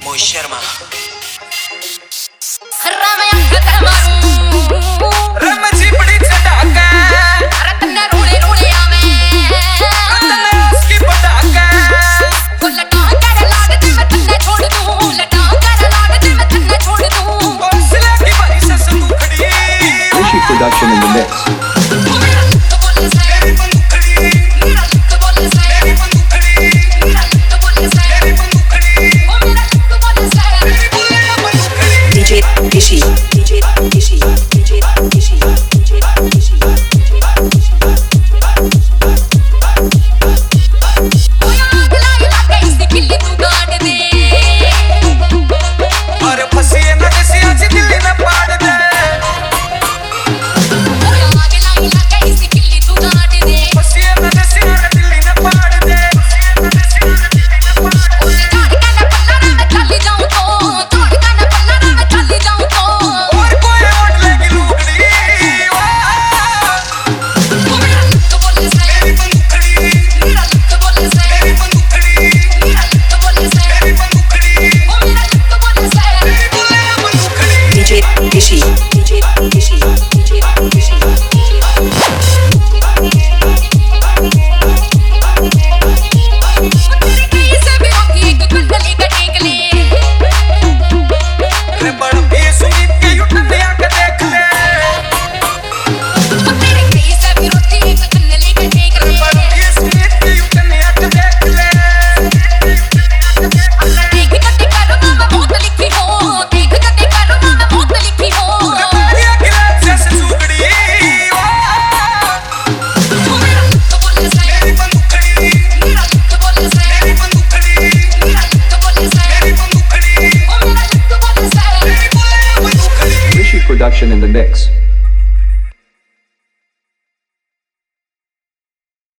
Sharma Production in the mix. DJ Rishi, DJ Rishi, DJ Rishi, DJ Rishi. Rishi, DJ Rishi, DJ Rishi. Production in the mix.